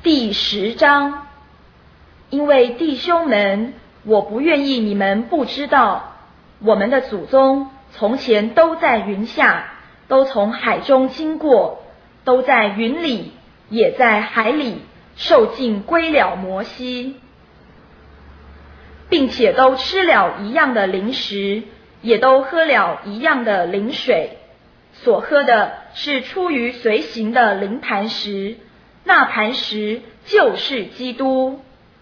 第10章。因为弟兄们，我不愿意你们不知道，我们的祖宗从前都在云下，都从海中经过，都在云里，也在海里，受尽归了摩西，并且都吃了一样的灵食，也都喝了一样的灵水，所喝的是出于随行的灵磐石，那磐石就是基督。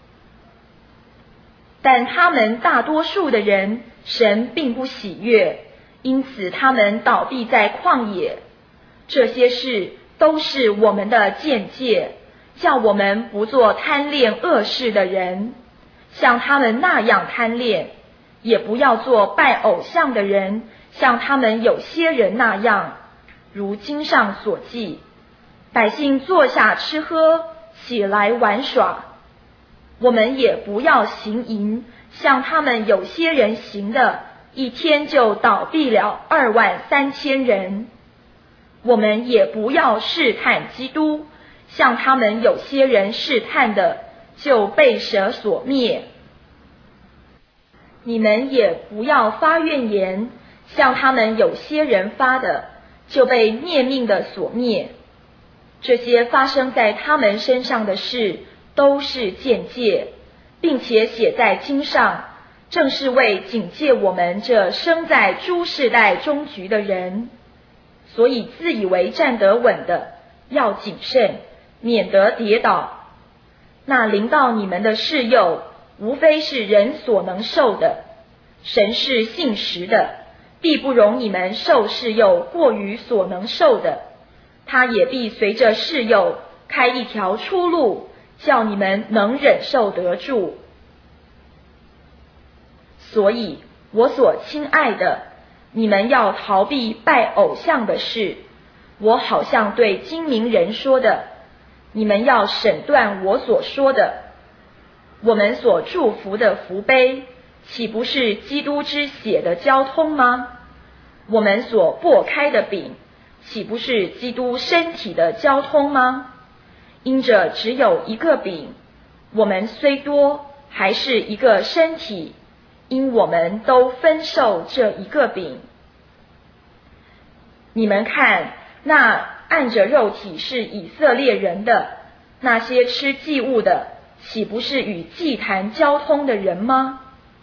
但他们大多数的人，神并不喜悦，因此他们倒闭在旷野。这些事都是我们的鉴戒，叫我们不做贪恋恶事的人，像他们那样贪恋；也不要做拜偶像的人，像他们有些人那样。如经上所记，百姓坐下吃喝，起来玩耍。我们也不要行淫，像他们有些人行的，一天就倒闭了23000人。我们也不要试探基督，像他们有些人试探的，就被蛇所灭。你们也不要发怨言，像他们有些人发的，就被灭命的所灭。这些发生在他们身上的事，都是鉴戒，并且写在经上，正是为警戒我们这生在诸世代终局的人。所以自以为站得稳的，要谨慎，免得跌倒。那临到你们的事诱，无非是人所能受的。神是信实的，必不容你们受事诱过于所能受的，他也必随着事诱开一条出路，叫你们能忍受得住。所以我所亲爱的，你们要逃避拜偶像的事。我好像对精明人说的，你们要审断我所说的。我们所祝福的福杯，岂不是基督之血的交通吗？我们所擘开的饼，岂不是基督身体的交通吗？因着只有一个饼，我们虽多，还是一个身体，因我们都分受这一个饼。你们看，那按着肉体是以色列人的，那些吃祭物的，岂不是与祭坛交通的人吗？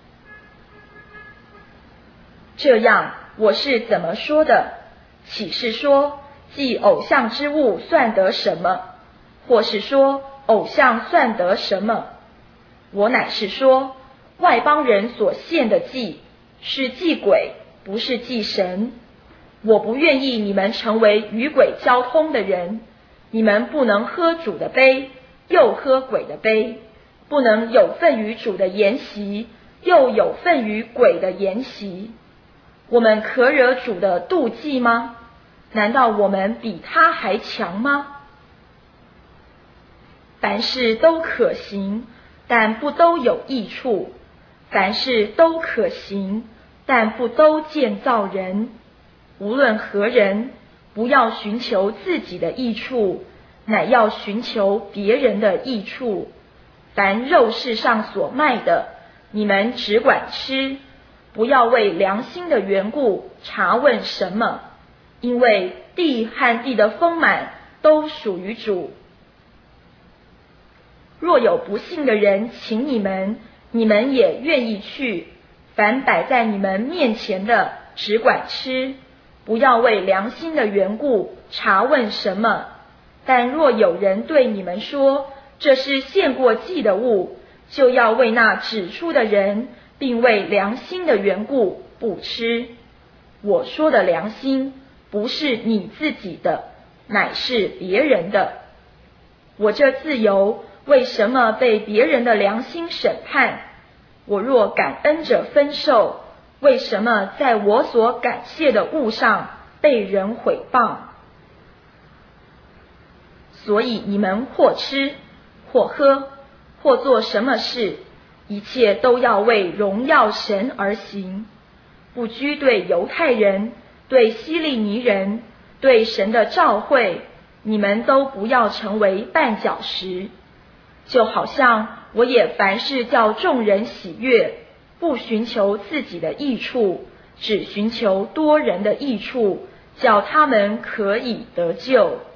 这样我是怎么说的？岂是说祭偶像之物算得什么？或是说偶像算得什么？我乃是说，外邦人所献的祭是祭鬼，不是祭神。我不愿意你们成为与鬼交通的人。你们不能喝主的杯，又喝鬼的杯；不能有份于主的筵席，又有份于鬼的筵席。我们可惹主的妒忌吗？难道我们比他还强吗？凡事都可行，但不都有益处；凡事都可行，但不都建造人。无论何人，不要寻求自己的益处，乃要寻求别人的益处。凡肉市上所卖的，你们只管吃，不要为良心的缘故查问什么，因为地和地的丰满都属于主。若有不信的人请你们，你们也愿意去。凡摆在你们面前的，只管吃，不要为良心的缘故查问什么。但若有人对你们说，这是献过祭的物，就要为那指出的人，并为良心的缘故不吃。我说的良心，不是你自己的，乃是别人的。我这自由，为什么被别人的良心审判？我若感恩者分受，为什么在我所感谢的物上被人毁谤？所以你们或吃，或喝，或做什么事，一切都要为荣耀神而行。不拘对犹太人，对希利尼人，对神的召会，你们都不要成为绊脚石。 就好像我也凡事叫众人喜悦，不寻求自己的益处，只寻求多人的益处，叫他们可以得救。